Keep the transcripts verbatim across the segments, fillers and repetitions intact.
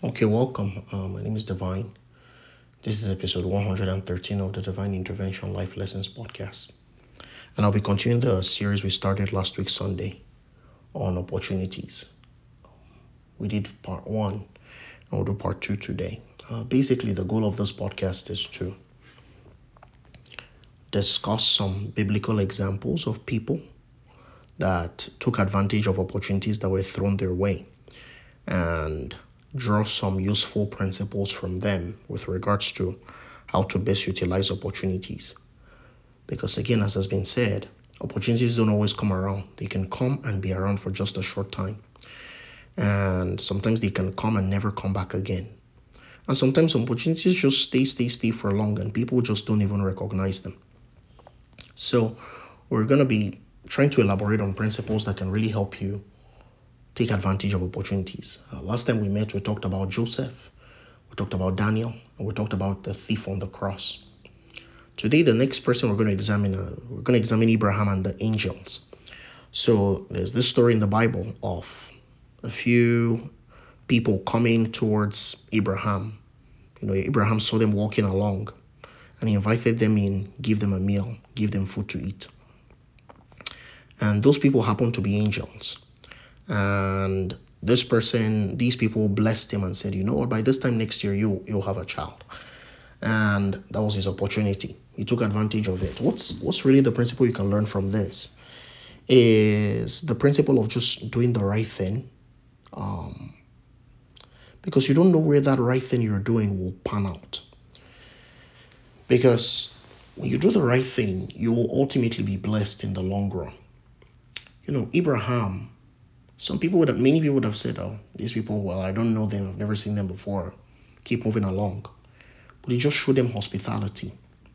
Okay, welcome. Uh, my name is Divine. This is episode one hundred thirteen of the Divine Intervention Life Lessons podcast. And I'll be continuing the series we started last week, Sunday, on opportunities. We did part one, and we'll do part two today. Uh, basically, the goal of this podcast is to discuss some biblical examples of people that took advantage of opportunities that were thrown their way and draw some useful principles from them with regards to how to best utilize opportunities. Because again, as has been said, opportunities don't always come around. They can come and be around for just a short time. And sometimes they can come and never come back again. And sometimes opportunities just stay, stay, stay for long and people just don't even recognize them. So we're going to be trying to elaborate on principles that can really help you take advantage of opportunities. Uh, last time we met, we talked about Joseph, we talked about Daniel, and we talked about the thief on the cross. Today, the next person we're going to examine, uh, we're going to examine Abraham and the angels. So there's this story in the Bible of a few people coming towards Abraham. You know, Abraham saw them walking along, and he invited them in, give them a meal, give them food to eat. And those people happened to be angels. And this person, these people blessed him and said, you know what, by this time next year, you, you'll have a child. And that was his opportunity. He took advantage of it. What's, what's really the principle you can learn from this is the principle of just doing the right thing. Um, because you don't know where that right thing you're doing will pan out. Because when you do the right thing, you will ultimately be blessed in the long run. You know, Abraham, some people would have, many people would have said, oh, these people, well, I don't know them. I've never seen them before. Keep moving along. But he just showed them hospitality.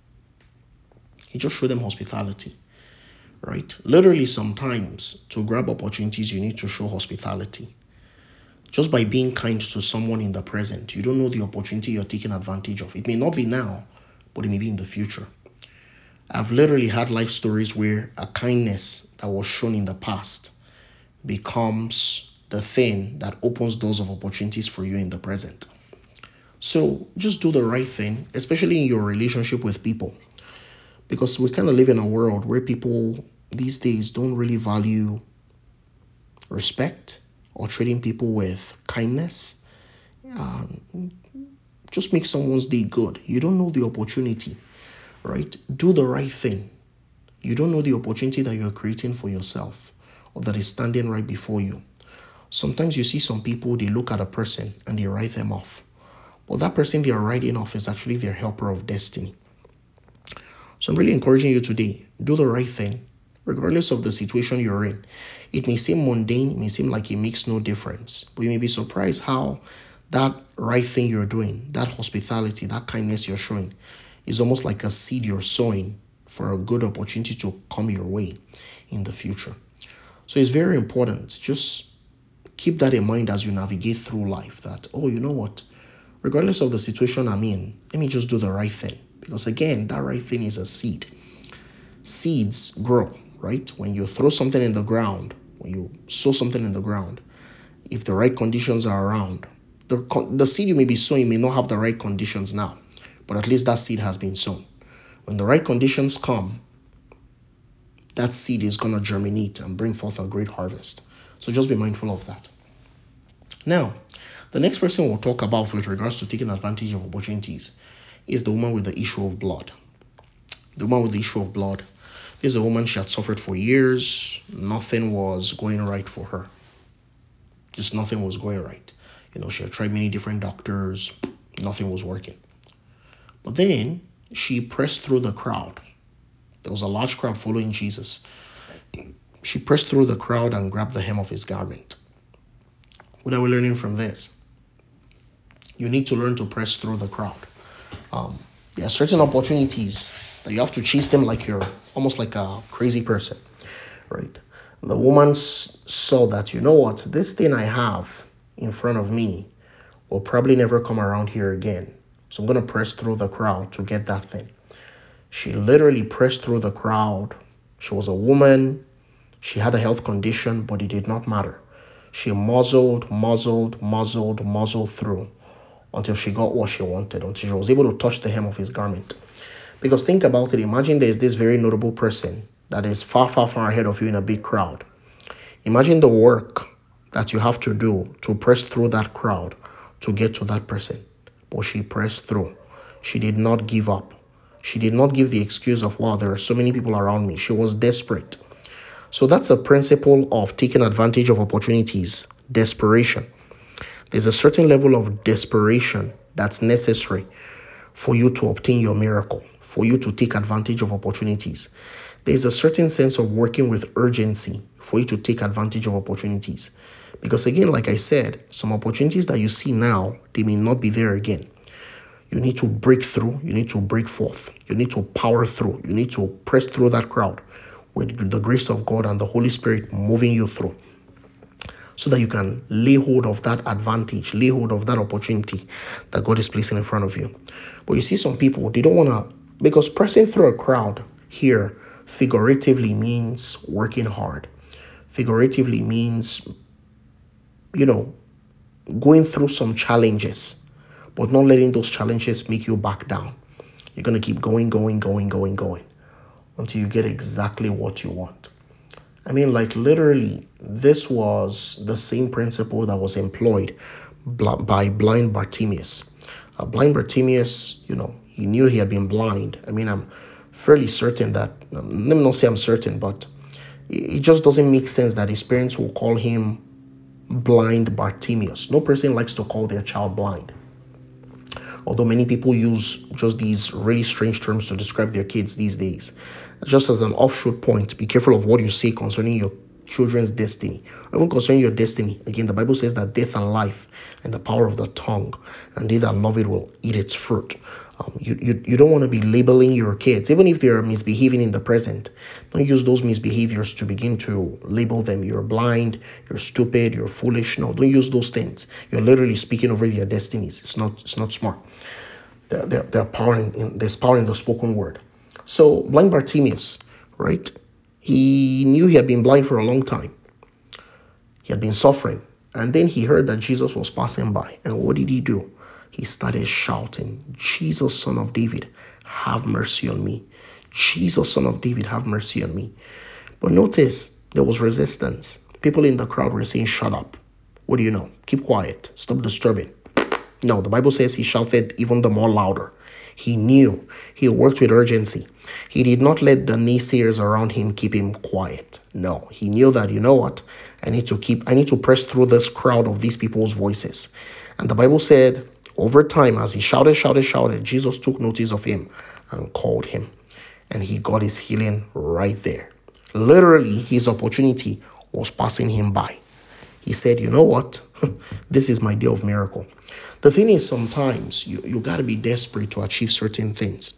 He just showed them hospitality, right? Literally, sometimes to grab opportunities, you need to show hospitality. Just by being kind to someone in the present, you don't know the opportunity you're taking advantage of. It may not be now, but it may be in the future. I've literally had life stories where a kindness that was shown in the past becomes the thing that opens doors of opportunities for you in the present. So just do the right thing, especially in your relationship with people. Because we kind of live in a world where people these days don't really value respect or treating people with kindness. Um, just make someone's day good. You don't know the opportunity, right? Do the right thing. You don't know the opportunity that you're creating for yourself or that is standing right before you. Sometimes you see some people, they look at a person and they write them off. But that person they are writing off is actually their helper of destiny. So I'm really encouraging you today, do the right thing, regardless of the situation you're in. It may seem mundane, it may seem like it makes no difference, but you may be surprised how that right thing you're doing, that hospitality, that kindness you're showing, is almost like a seed you're sowing for a good opportunity to come your way in the future. So it's very important. Just keep that in mind as you navigate through life that, oh, you know what? Regardless of the situation I'm in, let me just do the right thing. Because again, that right thing is a seed. Seeds grow, right? When you throw something in the ground, when you sow something in the ground, if the right conditions are around, the, the seed you may be sowing may not have the right conditions now, but at least that seed has been sown. When the right conditions come, that seed is going to germinate and bring forth a great harvest. So just be mindful of that. Now, the next person we'll talk about with regards to taking advantage of opportunities is the woman with the issue of blood. The woman with the issue of blood. This is a woman, she had suffered for years. Nothing was going right for her. Just nothing was going right. You know, she had tried many different doctors. Nothing was working. But then she pressed through the crowd. There was a large crowd following Jesus. She pressed through the crowd and grabbed the hem of his garment. What are we learning from this? You need to learn to press through the crowd. Um, there are certain opportunities that you have to chase them like you're almost like a crazy person, right? The woman saw that, you know what, this thing I have in front of me will probably never come around here again. So I'm going to press through the crowd to get that thing. She literally pressed through the crowd. She was a woman. She had a health condition, but it did not matter. She muzzled, muzzled, muzzled, muzzled through until she got what she wanted, until she was able to touch the hem of his garment. Because think about it, imagine there's this very notable person that is far, far, far ahead of you in a big crowd. Imagine the work that you have to do to press through that crowd to get to that person. But she pressed through. She did not give up. She did not give the excuse of, wow, there are so many people around me. She was desperate. So that's a principle of taking advantage of opportunities, desperation. There's a certain level of desperation that's necessary for you to obtain your miracle, for you to take advantage of opportunities. There's a certain sense of working with urgency for you to take advantage of opportunities. Because again, like I said, some opportunities that you see now, they may not be there again. You need to break through. You need to break forth. You need to power through. You need to press through that crowd with the grace of God and the Holy Spirit moving you through, so that you can lay hold of that advantage, lay hold of that opportunity that God is placing in front of you. But you see some people, they don't want to, because pressing through a crowd here figuratively means working hard. Figuratively means, you know, going through some challenges, but not letting those challenges make you back down. You're going to keep going, going, going, going, going until you get exactly what you want. I mean, like literally, this was the same principle that was employed by blind Bartimaeus. Uh, blind Bartimaeus, you know, he knew he had been blind. I mean, I'm fairly certain that, um, let me not say I'm certain, but it just doesn't make sense that his parents will call him blind Bartimaeus. No person likes to call their child blind. Although many people use just these really strange terms to describe their kids these days. Just as an offshoot point, be careful of what you say concerning your children's destiny. Even concerning your destiny, again, the Bible says that death and life and the power of the tongue, and they that love it will eat its fruit. Um, you, you, you don't want to be labeling your kids, even if they are misbehaving in the present. Don't use those misbehaviors to begin to label them. You're blind, you're stupid, you're foolish. No, don't use those things. You're literally speaking over their destinies. It's not, it's not smart. There, there, there power in, there's power in the spoken word. So blind Bartimaeus, right? He knew he had been blind for a long time. He had been suffering. And then he heard that Jesus was passing by. And what did he do? He started shouting, Jesus, Son of David, have mercy on me. Jesus, Son of David, have mercy on me. But notice there was resistance. People in the crowd were saying, shut up. What do you know? Keep quiet. Stop disturbing. No, the Bible says he shouted even the more louder. He knew. He worked with urgency. He did not let the naysayers around him keep him quiet. No, he knew that, you know what? I need to keep, I need to press through this crowd of these people's voices. And the Bible said, over time, as he shouted, shouted, shouted, Jesus took notice of him and called him. And he got his healing right there. Literally, his opportunity was passing him by. He said, you know what? This is my day of miracle. The thing is, sometimes you, you got to be desperate to achieve certain things.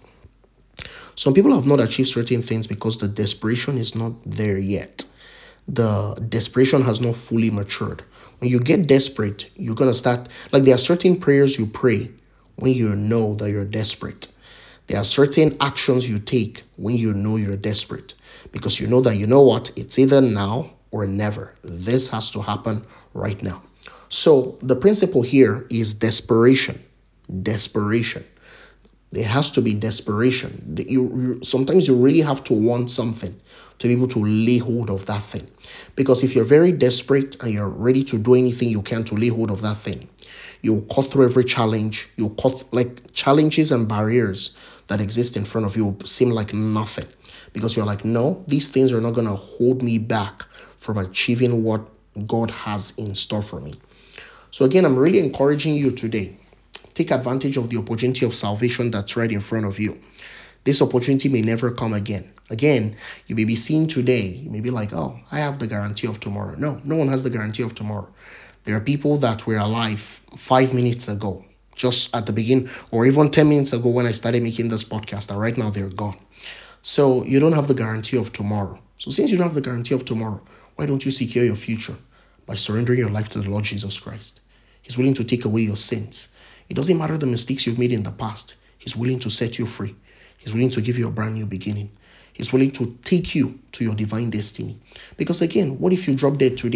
Some people have not achieved certain things because the desperation is not there yet. The desperation has not fully matured. When you get desperate, you're going to start, like there are certain prayers you pray when you know that you're desperate. There are certain actions you take when you know you're desperate, because you know that, you know what, it's either now or never. This has to happen right now. So the principle here is desperation. Desperation. There has to be desperation. You, you, sometimes you really have to want something to be able to lay hold of that thing. Because if you're very desperate and you're ready to do anything you can to lay hold of that thing, you'll cut through every challenge. You'll cut, like, challenges and barriers that exist in front of you will seem like nothing. Because you're like, no, these things are not going to hold me back from achieving what God has in store for me. So again, I'm really encouraging you today. Take advantage of the opportunity of salvation that's right in front of you. This opportunity may never come again. Again, you may be seen today. You may be like, oh, I have the guarantee of tomorrow. No, no one has the guarantee of tomorrow. There are people that were alive five minutes ago, just at the beginning, or even ten minutes ago when I started making this podcast, and right now they're gone. So you don't have the guarantee of tomorrow. So since you don't have the guarantee of tomorrow, why don't you secure your future by surrendering your life to the Lord Jesus Christ? He's willing to take away your sins. It doesn't matter the mistakes you've made in the past. He's willing to set you free. He's willing to give you a brand new beginning. He's willing to take you to your divine destiny. Because again, what if you drop dead today?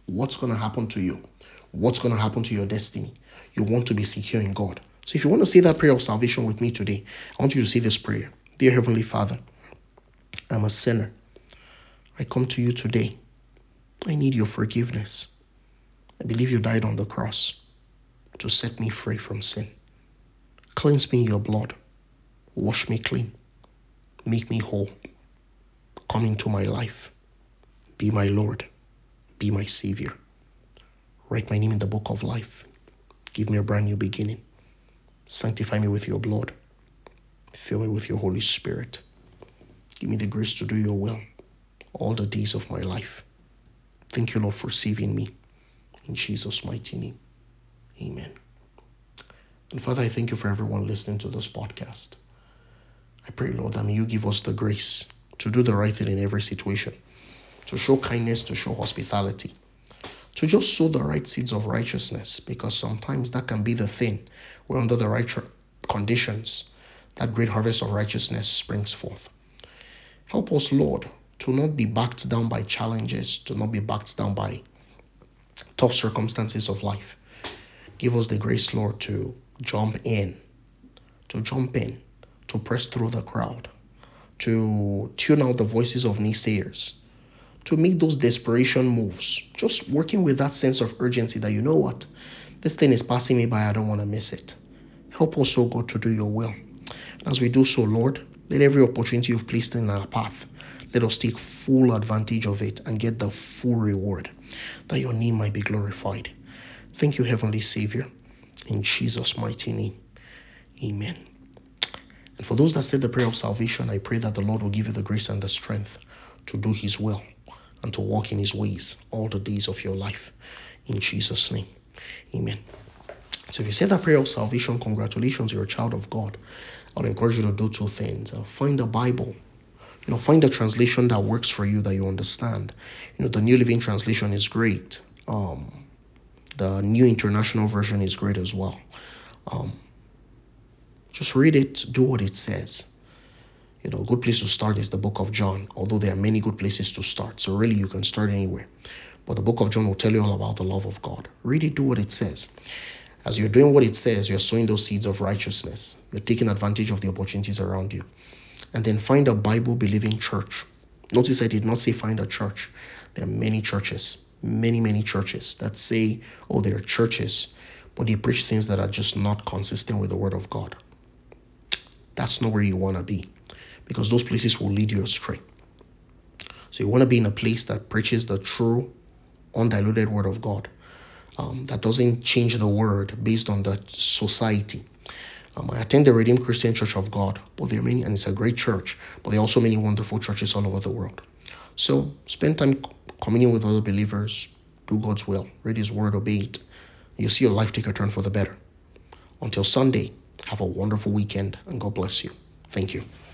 what's going to happen to you, what's going to happen to your destiny. You want to be secure in God. So if you want to say that prayer of salvation with me today, I want you to say this prayer. Dear Heavenly Father, I'm a sinner. I come to you today. I need your forgiveness. I believe you died on the cross to set me free from sin. Cleanse me in your blood. Wash me clean. Make me whole. Come into my life. Be my Lord. Be my Savior. Write my name in the book of life. Give me a brand new beginning. Sanctify me with your blood. Fill me with your Holy Spirit. Give me the grace to do your will all the days of my life. Thank you, Lord, for saving me. In Jesus' mighty name. Amen. And Father, I thank you for everyone listening to this podcast. I pray, Lord, that may you give us the grace to do the right thing in every situation, to show kindness, to show hospitality, to just sow the right seeds of righteousness, because sometimes that can be the thing where under the right conditions, that great harvest of righteousness springs forth. Help us, Lord, to not be backed down by challenges, to not be backed down by tough circumstances of life. Give us the grace, Lord, to jump in, to jump in, to press through the crowd, to tune out the voices of naysayers, to make those desperation moves, just working with that sense of urgency that, you know what, this thing is passing me by, I don't want to miss it. Help us, oh God, to do your will. As we do so, Lord, let every opportunity you've placed in our path, let us take full advantage of it and get the full reward, that your name might be glorified. Thank you, Heavenly Savior. In Jesus' mighty name, amen. And for those that said the prayer of salvation, I pray that the Lord will give you the grace and the strength to do his will and to walk in his ways all the days of your life. In Jesus' name, amen. So if you said that prayer of salvation, congratulations, you're a child of God. I'll encourage you to do two things. Uh, find a Bible. You know, find a translation that works for you, that you understand. You know, the New Living Translation is great. Um, the New International Version is great as well. Um, just read it, do what it says. You know, a good place to start is the book of John, although there are many good places to start. So really, you can start anywhere. But the book of John will tell you all about the love of God. Read it, do what it says. As you're doing what it says, you're sowing those seeds of righteousness. You're taking advantage of the opportunities around you. And then find a Bible-believing church. Notice I did not say find a church. There are many churches, many, many churches that say, oh, they're churches, but they preach things that are just not consistent with the word of God. That's not where you want to be, because those places will lead you astray. So you want to be in a place that preaches the true, undiluted word of God, um, that doesn't change the word based on the society. Um, I attend the Redeemed Christian Church of God, but there are many, and it's a great church, but there are also many wonderful churches all over the world. So spend time communing with other believers, do God's will, read his word, obey it. You'll see your life take a turn for the better. Until Sunday, have a wonderful weekend, and God bless you. Thank you.